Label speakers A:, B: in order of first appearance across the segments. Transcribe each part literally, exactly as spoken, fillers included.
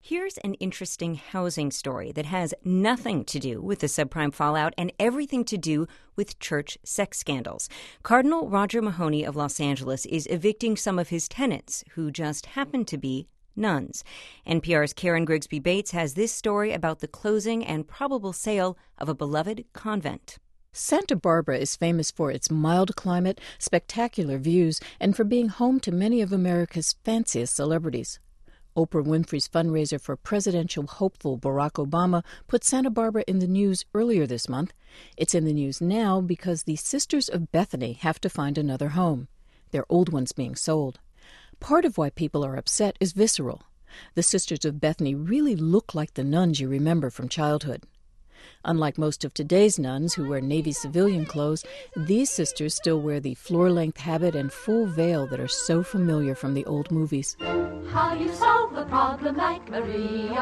A: Here's an interesting housing story that has nothing to do with the subprime fallout and everything to do with church sex scandals. Cardinal Roger Mahony of Los Angeles is evicting some of his tenants, who just happen to be nuns. N P R's Karen Grigsby Bates has this story about the closing and probable sale of a beloved convent.
B: Santa Barbara is famous for its mild climate, spectacular views, and for being home to many of America's fanciest celebrities. Oprah Winfrey's fundraiser for presidential hopeful Barack Obama put Santa Barbara in the news earlier this month. It's in the news now because the Sisters of Bethany have to find another home, their old ones being sold. Part of why people are upset is visceral. The Sisters of Bethany really look like the nuns you remember from childhood. Unlike most of today's nuns who wear Navy civilian clothes, these sisters still wear the floor-length habit and full veil that are so familiar from the old movies.
C: How do you solve a problem like Maria?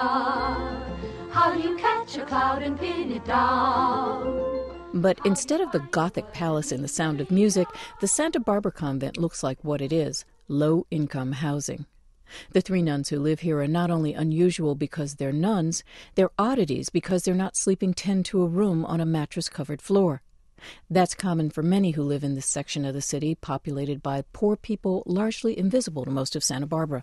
C: How do you catch a cloud and pin it down?
B: But instead of the Gothic palace in The Sound of Music, the Santa Barbara convent looks like what it is, low-income housing. The three nuns who live here are not only unusual because they're nuns, they're oddities because they're not sleeping ten to a room on a mattress-covered floor. That's common for many who live in this section of the city, populated by poor people largely invisible to most of Santa Barbara.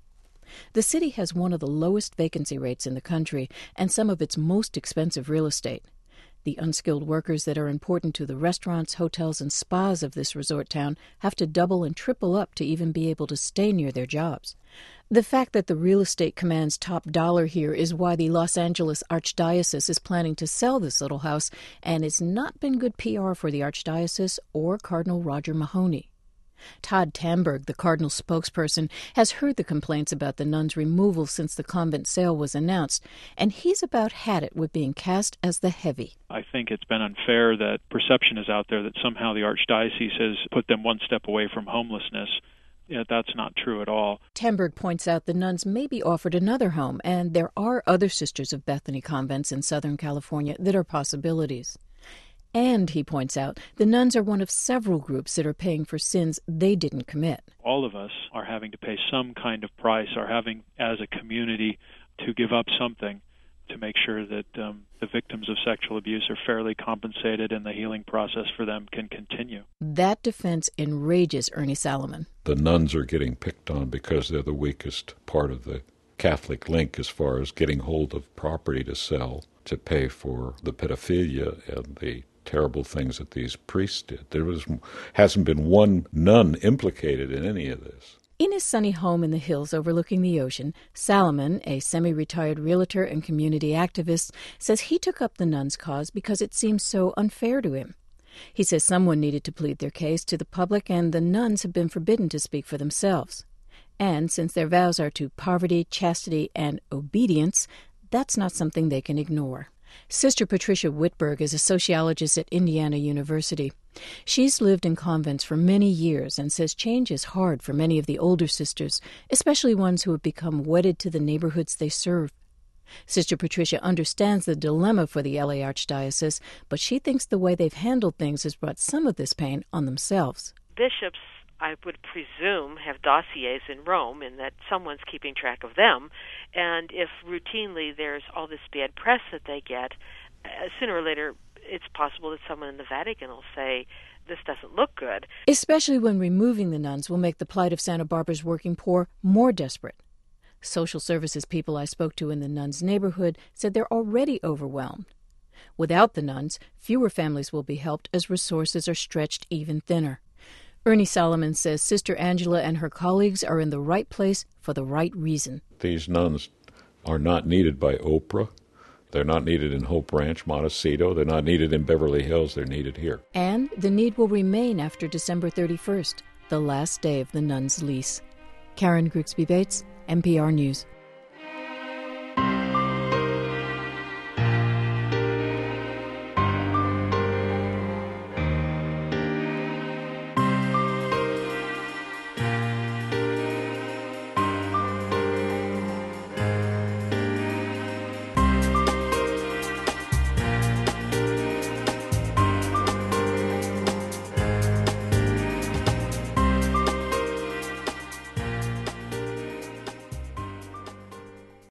B: The city has one of the lowest vacancy rates in the country and some of its most expensive real estate. The unskilled workers that are important to the restaurants, hotels, and spas of this resort town have to double and triple up to even be able to stay near their jobs. The fact that the real estate commands top dollar here is why the Los Angeles Archdiocese is planning to sell this little house, and it's not been good P R for the Archdiocese or Cardinal Roger Mahony. Todd Tamberg, the Cardinal spokesperson, has heard the complaints about the nuns' removal since the convent sale was announced, and he's about had it with being cast as the heavy.
D: I think it's been unfair that perception is out there that somehow the Archdiocese has put them one step away from homelessness. Yeah, that's not true at all.
B: Tamberg points out the nuns may be offered another home, and there are other Sisters of Bethany convents in Southern California that are possibilities. And, he points out, the nuns are one of several groups that are paying for sins they didn't commit.
D: All of us are having to pay some kind of price, are having, as a community, to give up something to make sure that um, the victims of sexual abuse are fairly compensated and the healing process for them can continue.
B: That defense enrages Ernie Salomon.
E: The nuns are getting picked on because they're the weakest part of the Catholic link as far as getting hold of property to sell to pay for the pedophilia and the terrible things that these priests did. There was hasn't been one nun implicated in any of this.
B: In his sunny home in the hills overlooking the ocean, Salomon, a semi-retired realtor and community activist, says he took up the nuns' cause because it seems so unfair to him. He says someone needed to plead their case to the public, and the nuns have been forbidden to speak for themselves. And since their vows are to poverty, chastity, and obedience, that's not something they can ignore. Sister Patricia Whitberg is a sociologist at Indiana University. She's lived in convents for many years and says change is hard for many of the older sisters, especially ones who have become wedded to the neighborhoods they serve. Sister Patricia understands the dilemma for the L A Archdiocese, but she thinks the way they've handled things has brought some of this pain on themselves.
F: Bishops, I would presume, have dossiers in Rome and that someone's keeping track of them. And if routinely there's all this bad press that they get, uh, sooner or later it's possible that someone in the Vatican will say, this doesn't look good.
B: Especially when removing the nuns will make the plight of Santa Barbara's working poor more desperate. Social services people I spoke to in the nuns' neighborhood said they're already overwhelmed. Without the nuns, fewer families will be helped as resources are stretched even thinner. Ernie Salomon says Sister Angela and her colleagues are in the right place for the right reason.
E: These nuns are not needed by Oprah. They're not needed in Hope Ranch, Montecito. They're not needed in Beverly Hills. They're needed here.
B: And the need will remain after December thirty-first, the last day of the nuns' lease. Karen Grigsby Bates, N P R News.